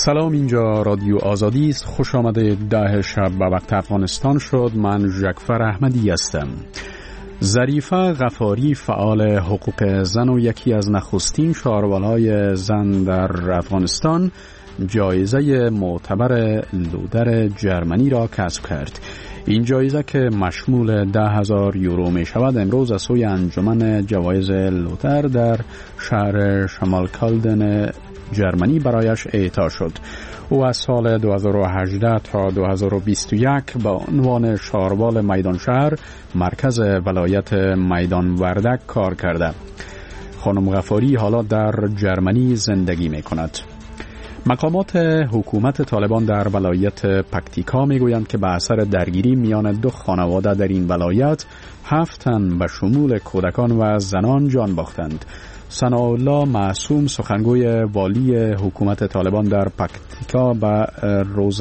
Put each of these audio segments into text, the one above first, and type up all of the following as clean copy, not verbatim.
سلام، اینجا رادیو آزادی است. خوش آمده. 10 شب به وقت افغانستان شد. من جعفر احمدی هستم. ظریفه غفاری، فعال حقوق زن و یکی از نخستین شارولهای زن در افغانستان، جایزه معتبر لودر جرمنی را کسب کرد. این جایزه که مشمول 10,000 یورو می شود، امروز از سوی انجمن جوایز لودر در شهر شمالکالدن جرمنی برایش اعطا شد. او از سال 2018 تا 2021 با عنوان شاربال میدان شهر مرکز ولایت میدان وردک کار کرده. خانم غفاری حالا در جرمنی زندگی می کند. مقامات حکومت طالبان در ولایت پکتیکا می گویند که به اثر درگیری میان دو خانواده در این ولایت 7 تن به شمول کودکان و زنان جان باختند. ثناءالله معصوم، سخنگوی والی حکومت طالبان در پکتیکا، به روز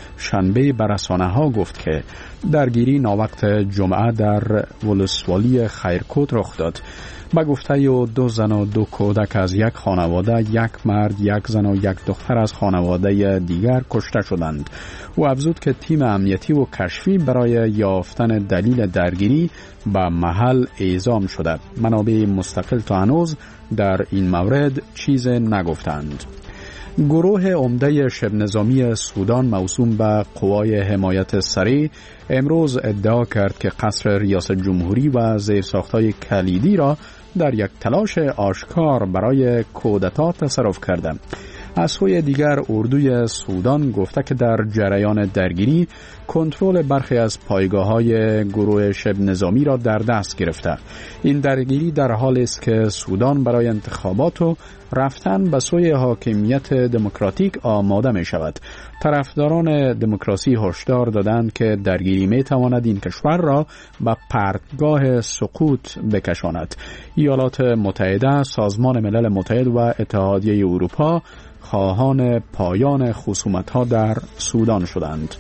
شنبه به رسانه‌ها گفت که درگیری ناوقت جمعه در ولسوالی خیرکوت رخ داد. به گفته او 2 زن و 2 کودک از یک خانواده، 1 مرد، 1 زن و 1 دختر از خانواده دیگر کشته شدند. او افزود که تیم امنیتی و کشفی برای یافتن دلیل درگیری به محل اعزام شده. منابع مستقل تا هنوز در این مورد چیز نگفتند. گروه عمده شبه نظامی سودان موسوم به قوای حمایت سریع امروز ادعا کرد که قصر ریاست جمهوری و زیرساخت‌های کلیدی را در یک تلاش آشکار برای کودتا تصرف کرده. از سوی دیگر اردوی سودان گفته که در جریان درگیری کنترل برخی از پایگاه‌های گروه شبه نظامی را در دست گرفته. این درگیری در حالی است که سودان برای انتخابات و رفتن به سوی حاکمیت دموکراتیک آماده می شود. طرفداران دموکراسی هشدار دادند که درگیری می تواند این کشور را به پرتگاه سقوط بکشاند. ایالات متحده، سازمان ملل متحد و اتحادیه اروپا خواهان پایان خصومت‌ها در سودان شدند.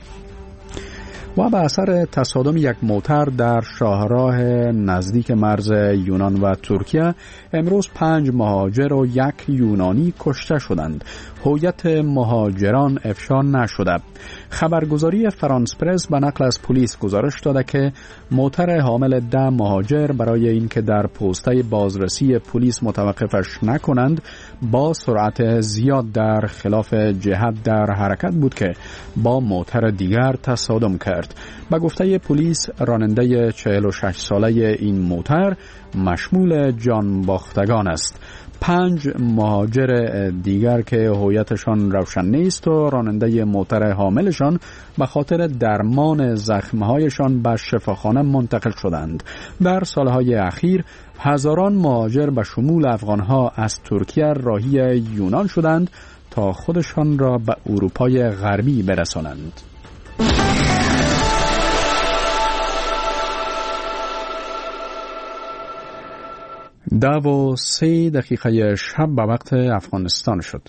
و به اثر تصادم یک موتر در شاهراه نزدیک مرز یونان و ترکیه امروز 5 مهاجر و 1 یونانی کشته شدند. هویت مهاجران افشا نشده. خبرگزاری فرانس پرس به نقل از پلیس گزارش داده که موتر حامل 10 مهاجر برای اینکه در پوسته بازرسی پلیس متوقفش نکنند با سرعت زیاد در خلاف جهت در حرکت بود که با موتر دیگر تصادم کرد. به گفته پلیس راننده 46 ساله این موتر مشمول جان باختگان است. 5 مهاجر دیگر که هویتشان روشن نیست و راننده موتر حاملشان به خاطر درمان زخمهایشان به شفاخانه منتقل شدند. در سالهای اخیر هزاران مهاجر به شمول افغانها از ترکیه راهی یونان شدند تا خودشان را به اروپای غربی برسانند. 10:03 شب به وقت افغانستان شد.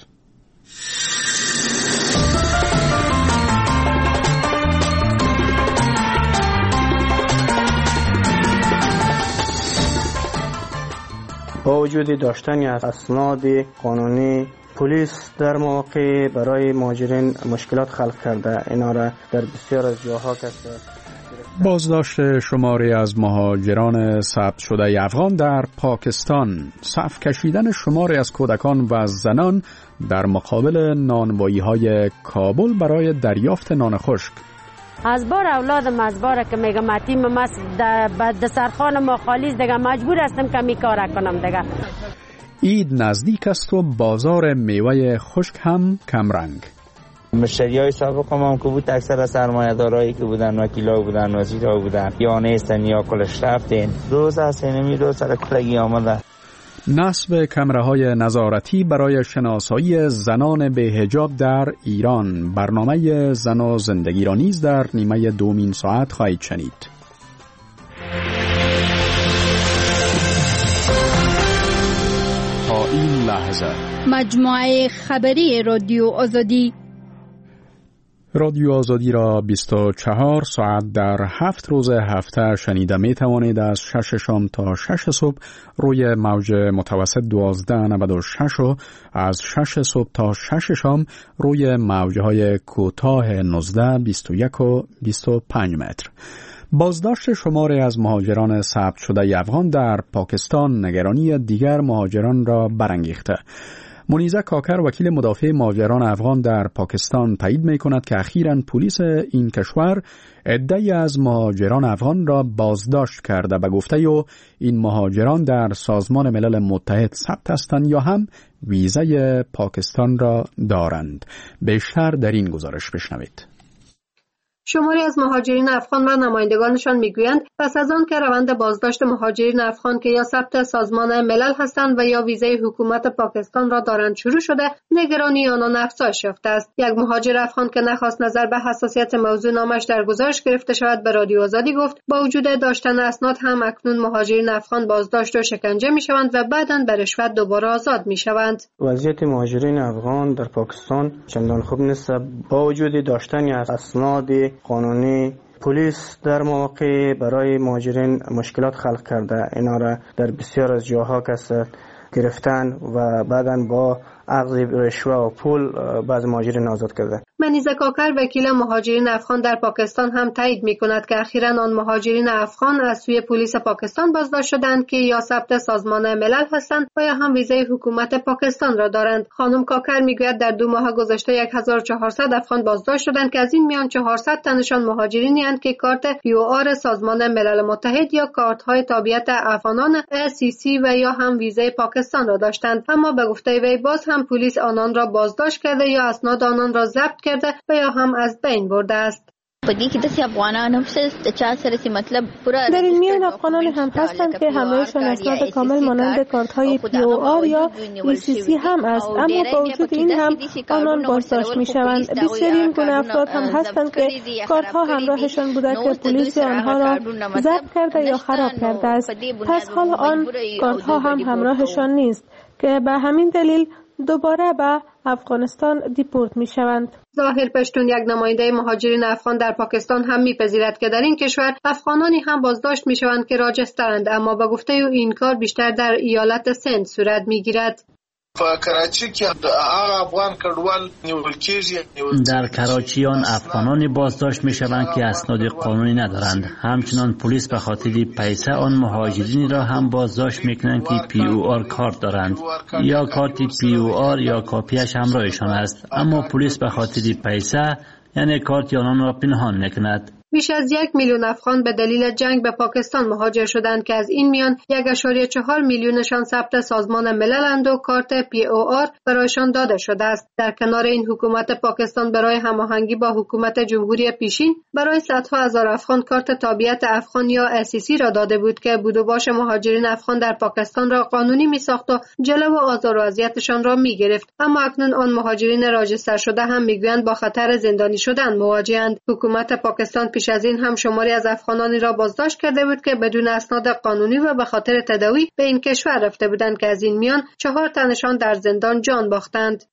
با وجود داشتن اسناد قانونی، پلیس در مواقع برای مهاجرین مشکلات خلق کرده. اینا را در بسیار از جاها کسب. بازداشت شماری از مهاجران ثبت شده افغان در پاکستان، صف کشیدن شماری از کودکان و زنان در مقابل نانوایی‌های کابل برای دریافت نان خشک. از بار اولادم از بار که میگم اتیم مست در سرخان ما خالیز دیگه مجبور هستم که می کار کنم دیگه. عید نزدیک است و بازار میوه خشک هم کمرنگ. مشتریای سابق هم که بود اکثر سرمایه‌دارایی که بودن وکیلا بودن وزیرا بودن یا نیستن یا کلش رفتن. روز حسینمی رو سر کلگی آمده. نصب کمره‌های نظارتی برای شناسایی زنان بی‌حجاب در ایران. برنامه زن و زندگی را نیز در نیمه دومین ساعت خواهید شنید. تا این لحظه مجموعه خبری رادیو آزادی رادیو آزادی را 24 ساعت در 7 روز هفته شنیده می توانید از 6 شام تا 6 صبح روی موج متوسط 1296 و از 6 صبح تا 6 شام روی موجهای کوتاه 19 21 و 25 متر. بازداشت شماری از مهاجران ثبت شده افغان در پاکستان نگرانی دیگر مهاجران را برانگیخته. منیزه کاکر وکیل مدافع مهاجران افغان در پاکستان تایید می کند که اخیراً پلیس این کشور عده‌ای از مهاجران افغان را بازداشت کرده به گفته او این مهاجران در سازمان ملل متحد ثبت هستند یا هم ویزای پاکستان را دارند. بیشتر در این گزارش بشنوید. شماری از مهاجرین افغان و نمایندگانشان میگویند پس از آن که روند بازداشت مهاجرین افغان که یا ثبت سازمان ملل هستند و یا ویزای حکومت پاکستان را دارند شروع شده، نگرانی آنان افزایش یافته است. یک مهاجر افغان که نخواست نظر به حساسیت موضوع نامش در گزارش گرفته شود به رادیو آزادی گفت با وجود داشتن اسناد هم اکنون مهاجرین افغان بازداشت و شکنجه میشوند و بعداً به رشوت دوباره آزاد میشوند. وضعیت مهاجرین افغان در پاکستان چندان خوب نیست. با وجود داشتن اسناد قانونی، پلیس در مواقع برای مهاجرین مشکلات خلق کرده. اینا را در بسیار از جاها کسب گرفتن و بعداً با اخذ رشوه و پول بعض مهاجرین آزاد کرده. منیزه کاکر وکیل مهاجرین افغان در پاکستان هم تایید می‌کند که اخیراً آن مهاجرین افغان از سوی پلیس پاکستان بازداشت شدند که یا ثبت سازمان ملل هستند و یا هم ویزای حکومت پاکستان را دارند. خانم کاکر میگوید در 2 ماه گذشته 1400 افغان بازداشت شدند که از این میان 400 تنشان مهاجرینی اند که کارت POR سازمان ملل متحد یا کارت‌های تابعیت افغانان SCC و یا هم ویزای پاکستان را داشتند، اما به گفته وی باز هم پلیس آنان را بازداشت کرده یا اسناد آنان را ضبط کرده و یا هم از بین برده است. در این میان افغانان هم هستند که همراهشان اسناد کامل مانند کارت‌های POR یا ECC هم است، اما با وجود این هم آنان بازداشت می‌شوند. بسیاری این گونه افراد هم هستند که کارت‌ها همراهشان بوده که پلیس آنها را ضبط کرده یا خراب کرده است. پس حال آن کارت‌ها هم همراهشان نیست که به همین دلیل دوباره به افغانستان دیپورت می شوند. ظاهر پشتون یک نماینده مهاجرین افغان در پاکستان هم میپذیرد که در این کشور افغانانی هم بازداشت می شوند که راجسترند، اما به گفته او این کار بیشتر در ایالت سند صورت می گیرد. در کراچی آن افغانانی بازداشت می شوند که اسناد قانونی ندارند. همچنان پلیس به خاطر پیسه آن مهاجرین را هم بازداشت می کنند که POR کارت دارند یا کارت POR یا کاپیش همراهشان است، اما پلیس به خاطر پیسه یعنی کارت آنان را پنهان می کند. بیش از 1 میلیون افغان به دلیل جنگ به پاکستان مهاجر شدند که از این میان 1.4 میلیونشان ثبت سازمان ملل‌اند و کارت POR برایشان داده شده است. در کنار این حکومت پاکستان برای هماهنگی با حکومت جمهوری پیشین برای صدها هزار افغان کارت تابعیت افغان یا SCC را داده بود که بود و باش مهاجرین افغان در پاکستان را قانونی می‌ساخت و جلو آزار و اذیتشان را می‌گرفت. اما اکنون آن مهاجرین راجستر شده هم می‌گویند با خطر زندانی شدن مواجه‌اند. حکومت پاکستان پیش از این هم شماری از افغانانی را بازداشت کرده بود که بدون اسناد قانونی و به خاطر تداوی به این کشور رفته بودند که از این میان 4 تنشان در زندان جان باختند.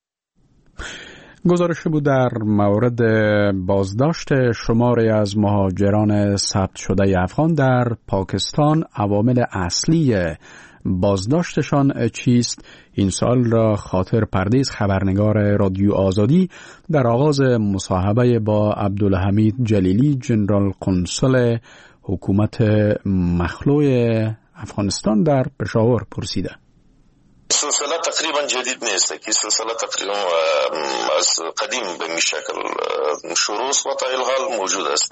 گزارش بود در مورد بازداشت شماری از مهاجران ثبت شده افغان در پاکستان. عوامل اصلی بازداشتشان چیست؟ این سال را خاطر پردیس خبرنگار رادیو آزادی در آغاز مصاحبه با عبدالحمید جلیلی جنرال قنصل حکومت مخلوع افغانستان در پشاور پرسیده. سلسله تقریبا جدید نیست که سلسله تقریبا از قدیم به می شکل شروع و تا الحال موجود است.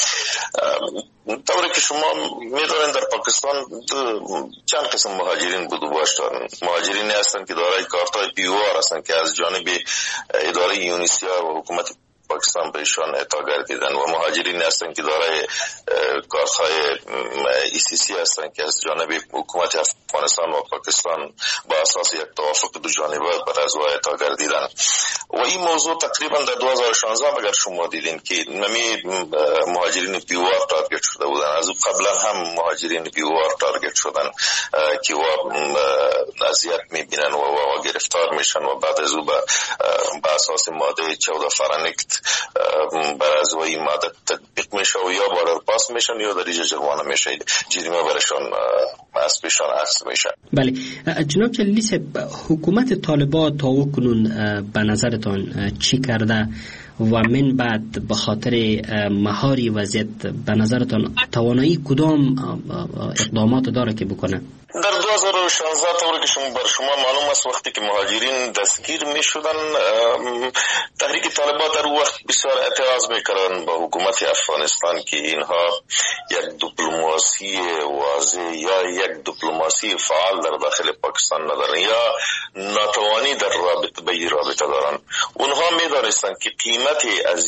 طوری که شما می‌دانید در پاکستان چند قسم مهاجرین بود و باشند. مهاجرین هستند که دارای کارت‌های POR هستند که از جانب اداره یونیسیا و حکومت پاکستان به ایشان اعطا گردیدند و مهاجرین هستند که دارای کارت‌های ECC هستند که از جانب حکومت افغانستان و پاکستان با اساس یک توافق دو جانبه بر از اعطا گردیدند. و این موضوع تقریبا در 2016 اگر شما دیدین که نمی مهاجرین POR تارگت شده بودند. از قبلا هم مهاجرین پیوار تارگت شدن که اذیت میبینن و گرفتار میشن و بعد از او به اساس ماده 14 فرانکت بر از این ماده تطبیق میشه و یا بارر پاس میشن یا در اینجا جرمانه میشه، جریمه برشان از پیشان عکس میشه. بله جناب جلیلی صاحب، حکومت طالبان تا کنون به نظرتان چی کرده و من بعد به خاطر مهاری وضعیت به نظرتان توانایی کدام اقدامات داره که بکنه؟ در 2016 طوری که بر شما معلوم است وقتی که مهاجرین دستگیر می شدن، تحریک طالبان در وقت بسیار اعتراض می کردن با حکومت افغانستان که اینها یک دیپلماسی واضح یا یک دیپلماسی فعال در داخل پاکستان ندارن یا ناتوانی در رابطه به این رابطه دارن. اونها می دانستند که قیمت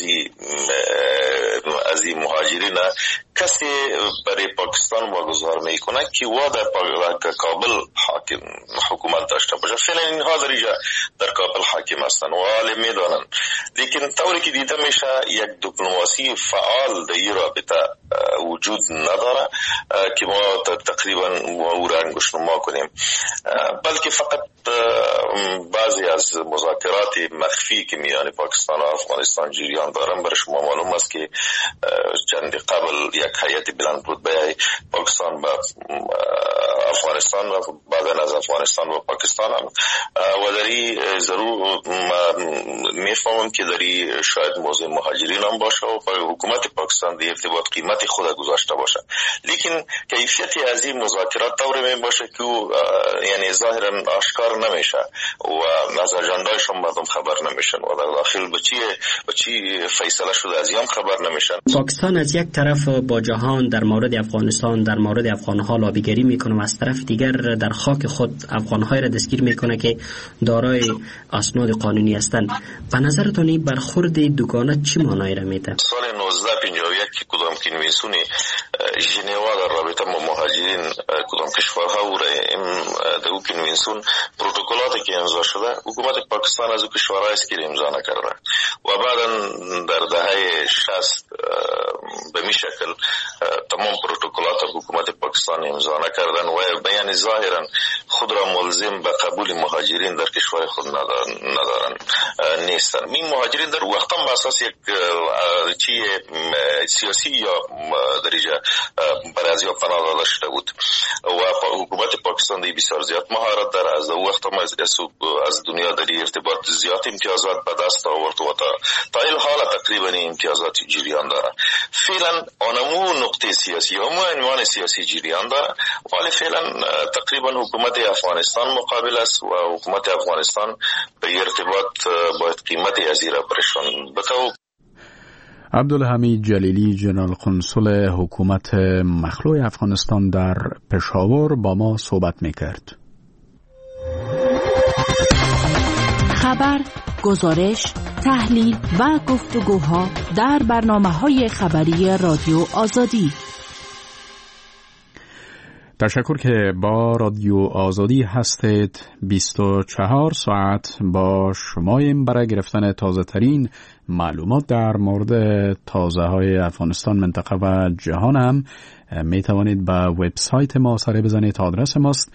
از این مهاجرین کسی برای پاکستان واگذار می کنه که در کابل حکومت داشته باشه. فعلا اینها در کابل حاکم هستند و حال میدانند، لیکن طوری که دیده میشه یک دیپلماسی فعال در این رابطه وجود نداره که ما تقریبا او را انگشتنما کنیم، بلکه فقط بعضی از مذاکرات مخفی که میان پاکستان و افغانستان جریان دارن. برای شما معلوم است که چند قبل یک هیئت بلندرتبه به پاکستان و افغانستان و بعد از افغانستان و پاکستان هم و داری ضرور میفهمم که داری شاید موضوع مهاجرین هم باشه و حکومت پاکستان در ارتباط قیمت خود گذاشته باشه، لیکن کیفیتی از این مذاکرات طوری می باشه که یعنی ظاهرا آشکار نمیشه و از اجندایش هم مردم خبر نمیشن و در داخل به چی فیصله شده از این خبر نمیشن. پاکستان از یک طرف با جهان در مورد افغانستان در مورد افغانها لابیگری میکنه و از طرف دیگر در خاک خود افغانهای را دستگیر میکنه که دارای اسناد قانونی هستند. به نظرتون این برخورد دوگانه چه معنایی را میده؟ سال 1951 که کدام کنوانسیون ژنوا در رابطه با مهاجرین کدام کشورها و در اون کنوانسیون پروتکلاتی که امضا شده حکومت پاکستان از اون کشورها است که امضا نکرده و بعدا در دهه 60 به می شکل تمام پروتکلات حکومت پاکستان امضا نکردن و بیان ظاهرا خود را ملزم به قبول مهاجرین در کشور خود ندارن نیستن. این مهاجرین در وقت هم به اساس یک سیاسی یا درجه برای از یا پناه داده شده بود و حکومت پاکستان دی بسیار زیاد مهارت داره. از وقت هم از دنیا در ارتباط زیاد امتیازات به دست آورد و تا این حال تقریبا امتیازات جریان داره. فعلا آنمو نقطه سیاسی همو عنوان سیاسی جریان داره ولی فعلا تقریبا حکومت افغانستان مقابل است و حکومت افغانستان به ارتباط باید قیمت از این را برشان بتو. عبدالحمید جلیلی جنرال قنصل حکومت مخلوع افغانستان در پشاور با ما صحبت میکرد. خبر، گزارش، تحلیل و گفتگوها در برنامه‌های خبری رادیو آزادی. تشکر که با رادیو آزادی هستید. 24 ساعت با شماییم برای گرفتن تازه ترین معلومات در مورد تازه های افغانستان، منطقه و جهان هم می توانید به وبسایت ما سر بزنید. آدرس ماست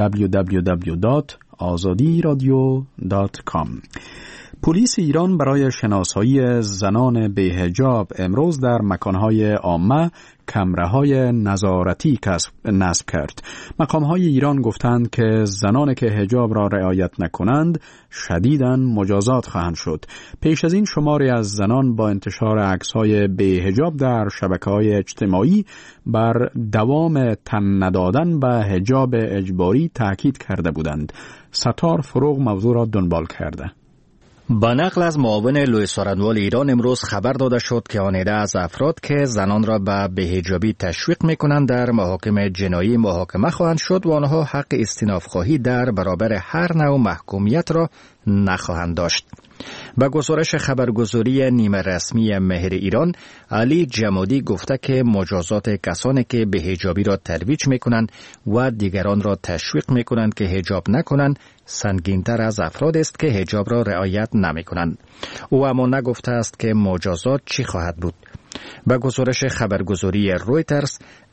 www.azadiradio.com. پلیس ایران برای شناسایی زنان بی‌حجاب امروز در مکانهای عامه کمره‌های نظارتی نصب کرد. مقام‌های ایران گفتند که زنانی که حجاب را رعایت نکنند شدیداً مجازات خواهند شد. پیش از این شماری از زنان با انتشار عکس‌های بی‌حجاب در شبکه‌های اجتماعی بر دوام تن ندادن به حجاب اجباری تاکید کرده بودند. ستار فروغ موضوع را دنبال کرده. با نقل از معاون لوی سارنوال ایران امروز خبر داده شد که آن عده از افراد که زنان را به بی‌حجابی تشویق می‌کنند در محاکم جنایی محاکمه خواهند شد و آنها حق استئناف خواهی در برابر هر نوع محکومیت را نخواهند داشت. با گزارش خبرگزاری نیمه رسمی مهر ایران، علی جمادی گفته که مجازات کسانی که بی‌حجابی را ترویج می‌کنند و دیگران را تشویق می‌کنند که حجاب نکنند سنگین‌تر از افراد است که حجاب را رعایت نمی‌کنند. او اما نگفته است که مجازات چی خواهد بود. با گزارش خبرگزاری رویترز،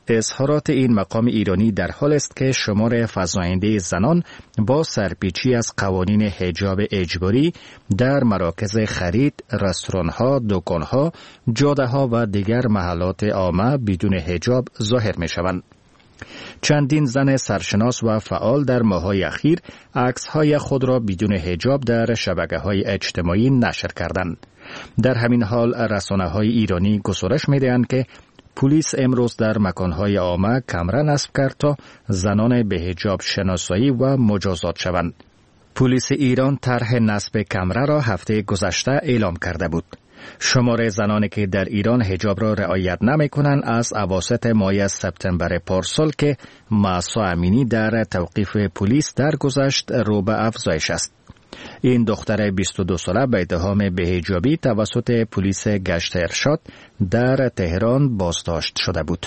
اظهارات این مقام ایرانی در حال است که شمار فزاینده زنان با سرپیچی از قوانین حجاب اجباری در مراکز خرید، رستوران‌ها، دکان‌ها، جاده‌ها و دیگر محلات عامه بدون حجاب ظاهر می‌شوند. چندین زن سرشناس و فعال در ماه‌های اخیر عکس‌های خود را بدون حجاب در شبکه‌های اجتماعی نشر کردند. در همین حال رسانه‌های ایرانی گزارش می‌دهند که پلیس امروز در مکان‌های عامه کامرا نصب کرد تا زنان به حجاب شناسایی و مجازات شوند. پلیس ایران طرح نصب کامرا را هفته گذشته اعلام کرده بود. شمار زنانی که در ایران حجاب را رعایت نمی‌کنند از اواسط ماه سپتامبر پارسال که مهسا امینی در توقیف پلیس درگذشت رو به افزایش است. این دختر 22 ساله به اتهام بی‌حجابی توسط پلیس گشت ارشاد در تهران بازداشت شده بود.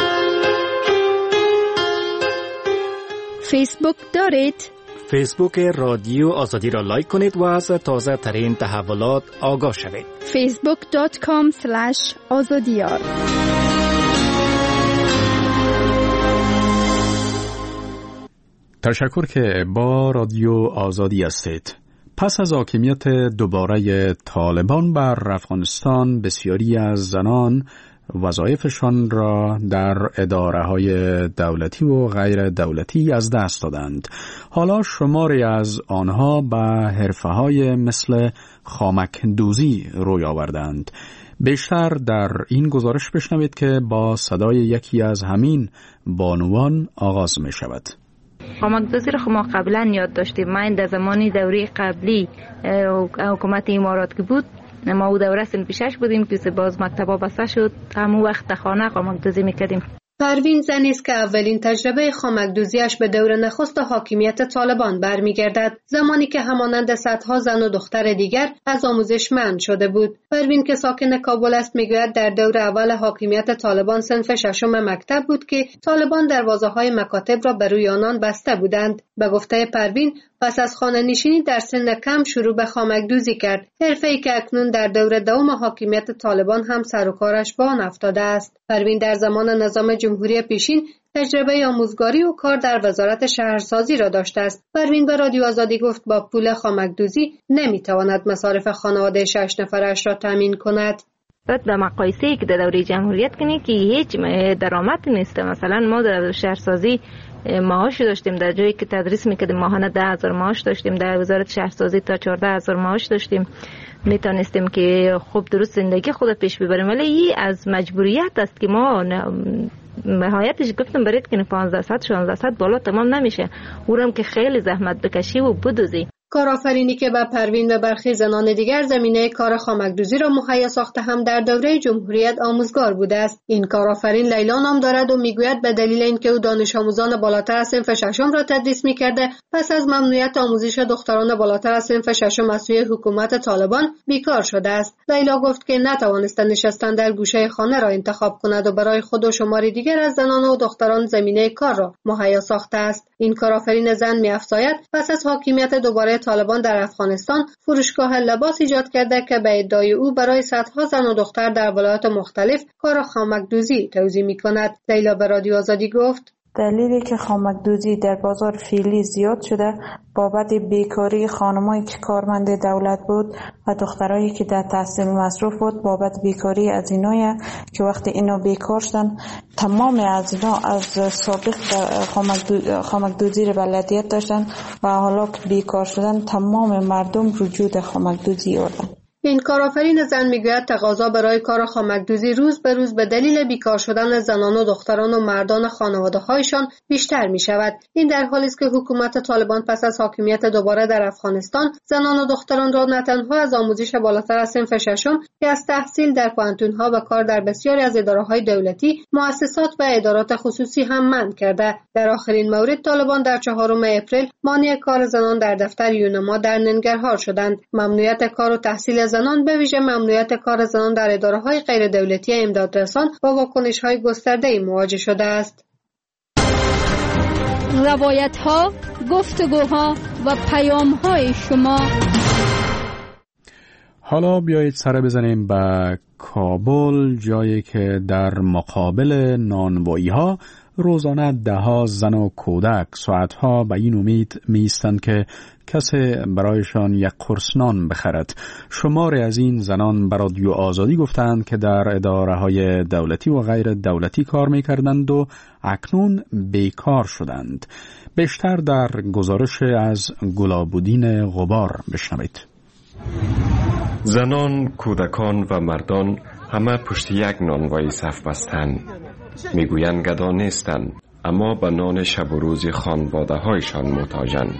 فیسبوک دارید؟ فیسبوک رادیو آزادی را لایک کنید و از تازه ترین تحولات آگاه شوید. facebook.com/azadiyar. تشکر که با رادیو آزادی هستید. پس از حاکمیت دوباره طالبان بر افغانستان، بسیاری از زنان وظایفشان را در اداره‌های دولتی و غیر دولتی از دست دادند. حالا شماری از آنها به حرفه‌های مثل خامک دوزی روی آوردند. بیشتر در این گزارش بشنوید که با صدای یکی از همین بانوان آغاز می شود. خامک‌دوزی رو ما قبلا یاد داشتیم. من در زمانی دوره قبلی حکومت امارات که بود، ما او دوره سن پیشش بودیم که باز مکتبا بسته شد، همون وقت خانه خامک‌دوزی میکردیم. پروین زنی است که اولین تجربه خامک‌دوزیش به دور نخست حاکمیت طالبان برمیگردد، زمانی که همانند صدها زن و دختر دیگر از آموزش منع شده بود. پروین که ساکن کابل است میگوید در دور اول حاکمیت طالبان صنف ششم مکتب بود که طالبان دروازه‌های مکاتب را بر روی آنان بسته بودند. به گفته پروین، پس از خانه‌نشینی در سن کم شروع به خامک‌دوزی کرد، حرفه‌ای که اکنون در دور دوم حاکمیت طالبان هم سر و کارش به آن افتاده است. پروین در زمان نظام جمهوری پیشین تجربه آموزگاری و کار در وزارت شهرسازی را داشته است. پروین به رادیو آزادی گفت با پول خامک‌دوزی نمی‌تواند مصارف خانواده 6 نفرش را تامین کند. بعد به مقایسه‌ای که در دوره جمهوریت کنید که هیچ درآمد نیست. مثلا ما در شهرسازی معاش داشتیم، در جایی که تدریس میکردیم ماهانه 10,000 معاش داشتیم، در وزارت شهرسازی تا 14,000 معاش داشتیم. میتونستیم که خوب درست زندگی خود پیش ببریم، ولی این از مجبوریت است که ما نهایتش گفتم برید که 15 ساعت 16 ساعت بالا تمام نمیشه، اونم که خیلی زحمت بکشی و بدوزی. کارآفرینی که به پروین و برخی زنان دیگر زمینه کار خامک‌دوزی را مهیا ساخته هم در دوره جمهوریت آموزگار بوده است. این کارآفرین لیلا نام دارد و میگوید به دلیل اینکه او دانش آموزان بالاتر از صنف ششم را تدریس میکرده، پس از ممنوعیت آموزش دختران بالاتر از صنف ششم از سوی حکومت طالبان بیکار شده است. لیلا گفت که نتوانسته نشستن در گوشه خانه را انتخاب کند و برای خود و شماری دیگر از زنان و دختران زمینه کار را مهیا ساخته است. این کارآفرین زن می‌افزاید پس از حاکمیت دوباره طالبان در افغانستان فروشگاه لباس ایجاد کرده که به ادعای او برای صدها زن و دختر در ولایات مختلف کار خامک‌دوزی توزیع می‌کند. لیلا به رادیو آزادی گفت دلیلی که خامک‌دوزی در بازار فعلی زیاد شده بابت بیکاری خانمایی که کارمند دولت بود و دخترایی که در تحصیل مصروف بود، بابت بیکاری از اینایی که وقتی اینا بیکار شدن تمام از اینا از سابق خامک‌دوزی را بلدیت داشتن و حالا که بیکار شدن تمام مردم وجود خامک‌دوزی آوردن. این کارآفرین زن میگوید تقاضا برای کار خامک‌دوزی روز به روز به دلیل بیکار شدن زنان و دختران و مردان خانواده‌هایشان بیشتر می‌شود. این در حالی است که حکومت طالبان پس از حاکمیت دوباره در افغانستان زنان و دختران را نه تنها از آموزش بالاتر از صنف ششم که از تحصیل در پانتون‌ها و کار در بسیاری از اداره‌های دولتی، مؤسسات و ادارات خصوصی هم منع کرده. در آخرین مورد طالبان در 4 اپریل مانع کار زنان در دفتر یونما در ننگرهار شدند. ممنوعیت کار و تحصیل زنان به ویژه ممنوعیت کار زنان در اداره‌های غیر دولتی امدادرسان با واکنش‌های گسترده‌ای مواجه شده است. روایت‌ها، گفتگوها و پیام‌های شما. حالا بیایید سر بزنیم به کابل، جایی که در مقابل نانوایی ها روزانه دهها زن و کودک ساعتها به این امید می‌ایستند که کسی برایشان یک قرص نان بخرد. شماری از این زنان به رادیو آزادی گفتند که در اداره‌های دولتی و غیر دولتی کار می‌کردند و اکنون بیکار شدند. بیشتر در گزارش از گلابودین غبار بشنوید. زنان، کودکان و مردان همه پشت یک نانوایی صف بستند. میگویند گدا نیستند، اما به نان شب و روز خانواده هایشان محتاجند.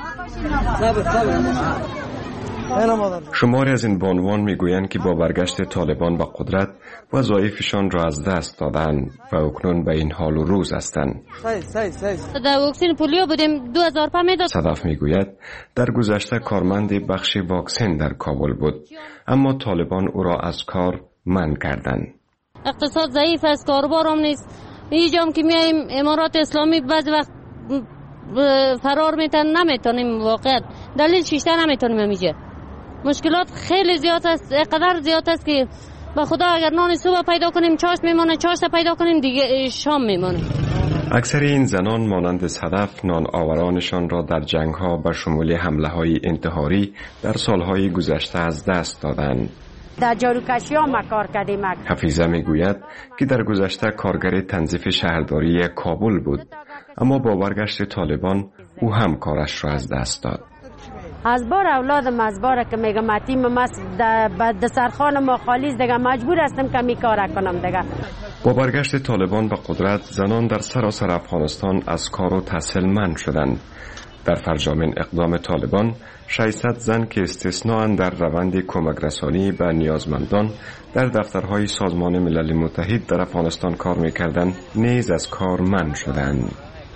شماری از این بانوان میگویند که با برگشت طالبان به قدرت وظایفشان را از دست دادند و اکنون به این حال و روز هستند. در واکسن پولیو بودیم 2005 میداد. صدف میگوید در گذشته کارمند بخش واکسن در کابل بود، اما طالبان او را از کار منع کردند. اقتصاد ضعیف است، کاروبار هم نیست. اینجام که میایم امارات اسلامی بعضی وقت فرار نمیتونیم، واقعا دلیل شیشته نمیتونیم. اینجا مشکلات خیلی زیاد است، قدر زیاد است که به خدا اگر نان صبح پیدا کنیم چاشت میمونه، چاشت پیدا کنیم دیگه شام میمونه. اکثر این زنان مانند صدف نان آورانشان را در جنگ ها به شمول حمله های انتحاری در سالهای گذشته از دست دادند. در جاروکشی ها ما کار کردیم. حفیظه میگوید که در گذشته کارگر تنظیف شهرداری کابل بود، اما با برگشت طالبان او هم کارش را از دست داد. از بار اولادم از بار که میگم اتیم بعد سرخان ما خالیز دیگه مجبور هستم که می کار کنم دیگه. با برگشت طالبان به قدرت زنان در سراسر افغانستان از کار و تحصیل منع شدند. در فرجامین اقدام طالبان 600 زن که استثناء در روند کمک رسانی به نیازمندان در دفترهای سازمان ملل متحد در افغانستان کار می‌کردند نیز از کار منع شدند.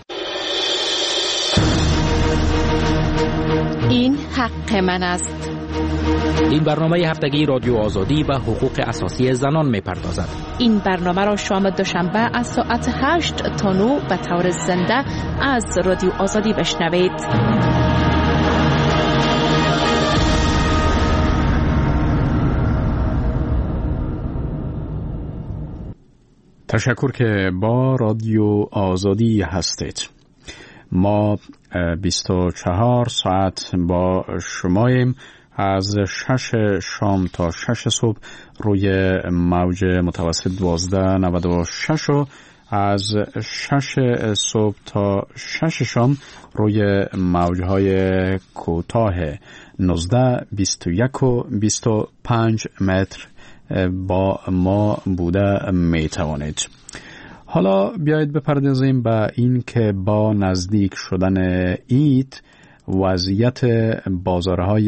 این حق من است. این برنامه هفتگی رادیو آزادی به حقوق اساسی زنان می‌پردازد. این برنامه را شام دوشنبه از ساعت 8 تا 9 به طور زنده از رادیو آزادی بشنوید. تشکر که با رادیو آزادی هستید. ما 24 ساعت با شماییم، از 6 شام تا 6 صبح روی موج متوسط 1296 و از 6 صبح تا 6 شام روی موجهای کوتاه 19 21 و 25 متر با ما بوده می توانید. حالا بیایید بپردازیم به این که با نزدیک شدن عید وضعیت بازارهای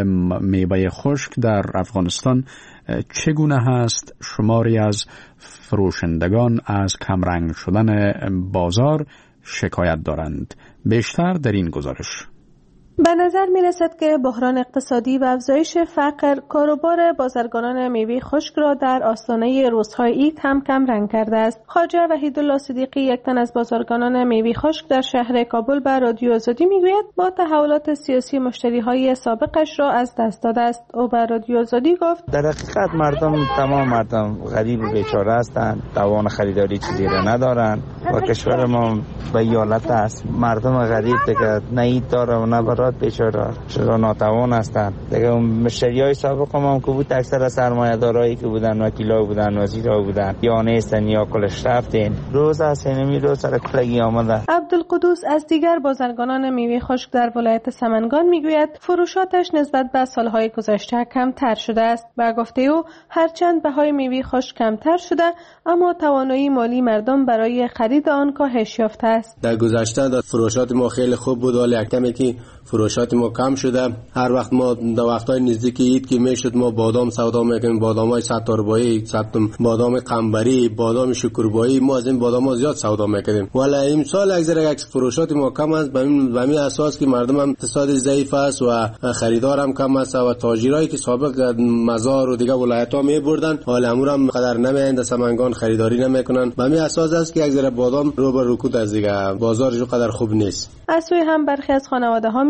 میوه خشک در افغانستان چگونه هست. شماری از فروشندگان از کمرنگ شدن بازار شکایت دارند. بیشتر در این گزارش. به نظر می رسد که بحران اقتصادی و افزایش فقر کاروبار بازرگانان میوه خشک را در آستانه روزهای عید هم کم رنگ کرده است. خواجه وحیدالله صدیقی، یک تن از بازرگانان میوه خشک در شهر کابل، به رادیو آزادی میگوید با تحولات سیاسی مشتریهای سابقش را از دست داده است. او به رادیو آزادی گفت در حقیقت تمام مردم غریب و بیچاره هستند، توان خریداری چیزی را ندارند و کشور ما به ایالت است. مردم غریب دیگه نه عید داره و نه برات بیچاره شده، ناتوان هستند دیگه. مشتریای سابق ما که بود اکثر از سرمایه‌دارایی که بودن، وکیلا بودن، وزیرا بودن، یا نیستن یا کلش رفتن. روز حسینمی رو سر کلگی آمده. عبدالقدوس از دیگر بازرگانان میوه خشک در ولایت سمنگان میگوید فروشاتش نسبت به سالهای گذشته کمتر شده است. با گفته او هرچند بهای میوه خشک کمتر شده اما توانایی مالی مردم برای خرید آن کاهش یافته است. در گذشته در فروشات ما خیلی خوب بود، ولی کمی که فروشات ما کم شده. هر وقت ما در وقتای نزدیک عید که میشد ما بادام سودا میکنیم، بادامای ستاربایی، بادام قنبری، بادام شکربایی، ما از این بادام زیاد سودا میکنیم. ولی امسال اکثر فروشات ما کم است، به این اساس که مردم هم اقتصاد ضعیف است و خریدار هم کم است و تاجرایی که سابق مزار و دیگه ولایت ها میبردن حالا امور هم قدر نمیایند، سمنگان خریداری نمیکنن. به این اساس است که اکثر بادام رو به رکود از دیگه بازارش قدر خوب نیست. از سوی هم برخی از خانواده ها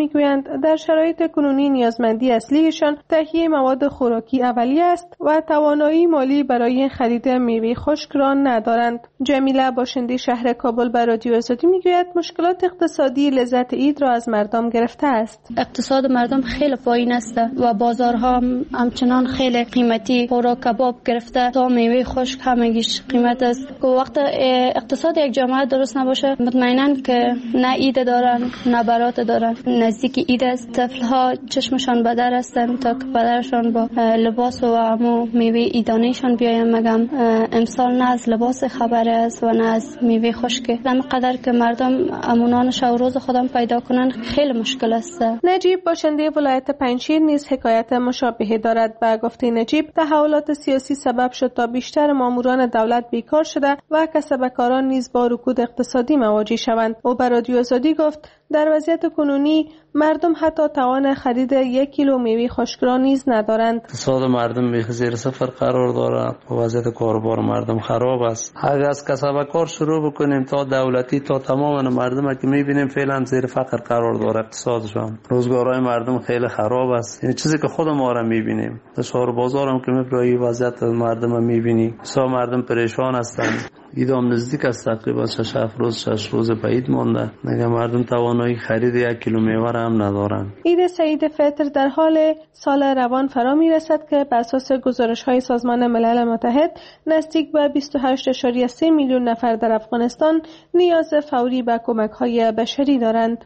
میگویند در شرایط کنونی نیازمندی اصلیشان تهیه مواد خوراکی اولیه است و توانایی مالی برای خرید میوه خشک را ندارند. جمیله باشنده شهر کابل به رادیو آزادی میگوید مشکلات اقتصادی لذت عید را از مردم گرفته است. اقتصاد مردم خیلی پایین است و بازارها همچنان خیلی قیمتی، خوراک کباب گرفته تا میوه خشک همگیش قیمت است. وقت اقتصاد یک جامعه درست نباشه مطمئناً که نه عید دارن نه برات دارن. نزدیک عید است، طفل‌ها چشمشان به در هستند تا که پدرشان با لباس و عمو میوه عیدانه‌شان بیاین. مگم امسال نه از لباس خبر است و نه از میوه خشک. همینقدر که مردم امونان شب روز خودم پیدا کنن خیلی مشکل است. نجیب باشنده ولایت پنجشیر نیز حکایت مشابهی دارد. به گفته نجیب تحولات سیاسی سبب شد تا بیشتر ماموران دولت بیکار شده و کسبکاران نیز با رکود اقتصادی مواجه شوند. او به رادیو آزادی گفت در وضعیت کنونی مردم حتی توان خرید 1 کیلو میوه خشک را نیز ندارند. اقتصاد مردم به زیر صفر قرار دارد و وضعیت کاروبار مردم خراب است. اگر از کسبکار شروع بکنیم تا دولتی تا تمام مردم که میبینیم فعلا زیر فقر قرار داره اقتصادشان. روزگارهای مردم خیلی خراب است. این چیزی که خود ما را میبینیم. در شهر بازار هم که میبینی وضعیت مردم هم میبینی. بسیار مردم پریشان هستند. عید هم نزدیک است، تقریبا 6 روز به عید مانده. نگه مردم توانایی خرید 1 کیلو میوه را هم ندارند. عید سعید فطر در حال سال روان فرا میرسد که بر اساس گزارش‌های سازمان ملل متحد نزدیک به 28.3 میلیون نفر در افغانستان نیاز فوری به کمک‌های بشری دارند.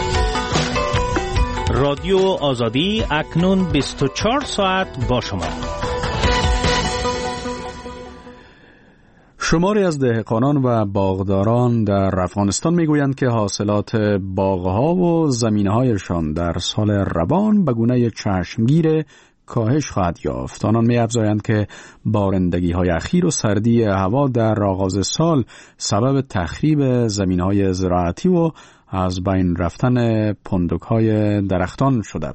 رادیو آزادی اکنون 24 ساعت با شما. شماری از دهقانان و باغداران در افغانستان میگویند که حاصلات باغها و زمینهایشان در سال روان به گونه چشمگیر کاهش خواهد یافت. آنان می‌افزایند که بارندگی‌های اخیر و سردی هوا در آغاز سال سبب تخریب زمین‌های زراعتی و از بین رفتن پندوک‌های درختان شده.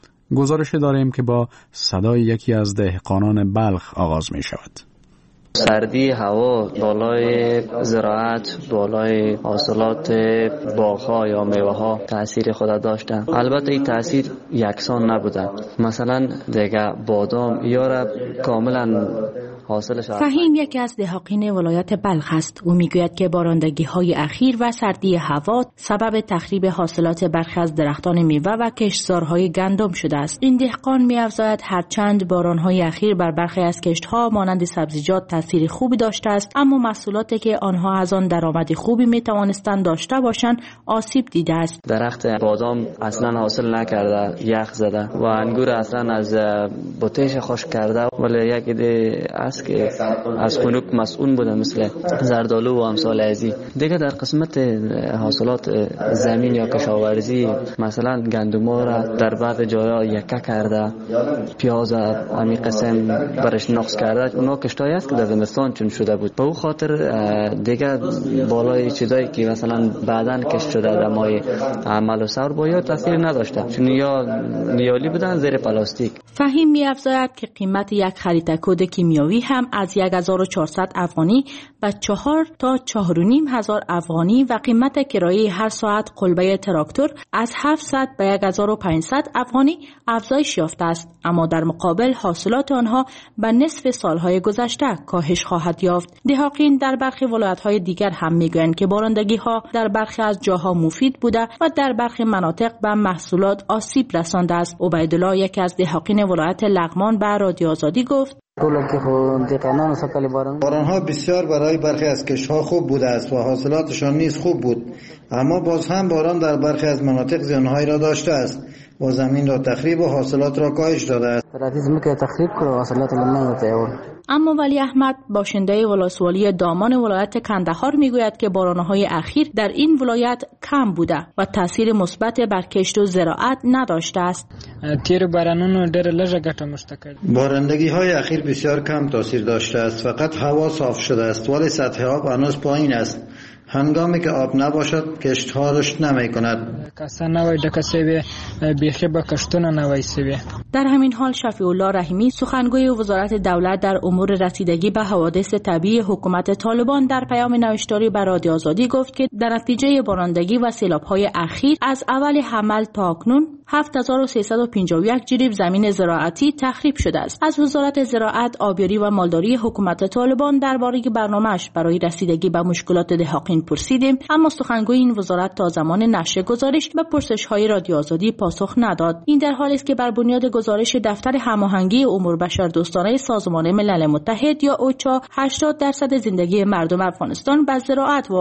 گزارش داریم که با صدای یکی از دهقانان بلخ آغاز می‌شود. سردی هوا بالای زراعت، بالای حاصلات باغ‌ها یا میوه‌ها تأثیر خود داشته. البته این تأثیر یکسان نبوده. مثلا دیگه بادام یا کاملا حاصلش. فهیم یکی از دهقانان ولایت بلخ است. او میگوید که بارندگی‌های اخیر و سردی هوا سبب تخریب حاصلات برخی از درختان میوه و کشتزارهای گندم شده است. این دهقان می‌افزاید هرچند باران‌های اخیر بر برخی از کشت‌ها مانند سبزیجات تأثیر خوبی داشته است، اما محصولاتی که آنها از آن درآمد خوبی می‌توانستند داشته باشند آسیب دیده است. درخت بادام اصلا حاصل نکرده، یخ زده و انگور اصلا از بوتهش خشک کرده. ولی یک ایده است که از خنک مسئول بوده مثل زردالو و امثال ازی. دیگه در قسمت حاصلات زمین یا کشاورزی مثلا گندم را در بعض جاها یکه کرده، پیاز همین قسم برش نقص کرده. اونا کشتایی است که در زمستان چون شده بود. به او خاطر دیگه بالای چیزایی که مثلا بعداً کشت شده در مای عمل و سر باید تاثیر نداشته، چون یا نیالی بودن زیر پلاستیک. فهیم می‌افزاید که قیمت یک خریطه کد کیمیاوی هم از 1400 افغانی به 4 تا 4500 افغانی و قیمت کرایه هر ساعت قلبه تراکتور از 700 به 1500 افغانی افزایش یافته است، اما در مقابل حاصلات آنها به نصف سالهای گذشته کاهش خواهد یافت. دهقان در برخی ولایت‌های دیگر هم میگویند که بارندگی‌ها در برخی از جاها مفید بوده و در برخی مناطق به محصولات آسیب رسانده است. عبیدالله یکی از دهقان ولایت لغمان به رادیو آزادی گفت: باران‌ها بسیار برای برخی از کشت‌ها خوب بوده است و حاصلاتشان نیز خوب بود، اما باز هم باران در برخی از مناطق زیان‌هایی را داشته است و زمین را تخریب و حاصلات را کاهش داده است. اما ولی احمد باشنده ولسوالی دامان ولایت کندهار میگوید که باران‌های اخیر در این ولایت کم بوده و تاثیر مثبت بر کشت و زراعت نداشته است. بارندگی‌های اخیر بسیار کم تاثیر داشته است، فقط هوا صاف شده است ولی سطح آب هنوز پایین است. هنگامی که آب نباشد کشتها رشد نمی‌کند. در همین حال شفیع الله رحیمی سخنگوی وزارت دولت در امور رسیدگی به حوادث طبیعی حکومت طالبان در پیام نوشتاری به رادیو آزادی گفت که در نتیجه بارندگی و سیلاب‌های اخیر از اول حمل تا اکنون 7351 جریب زمین زراعتی تخریب شده است. از وزارت زراعت، آبیاری و مالداری حکومت طالبان درباره برنامه‌اش برای رسیدگی به مشکلات دهقان پرسیدیم، اما سخنگوی این وزارت تا زمان نشر گزارش به پرسش‌های رادیو آزادی پاسخ نداد. این در حالی است که بر بنیاد گزارش دفتر هماهنگی امور بشردوستانه سازمان ملل متحد یا اوچا 80% زندگی مردم افغانستان به زراعت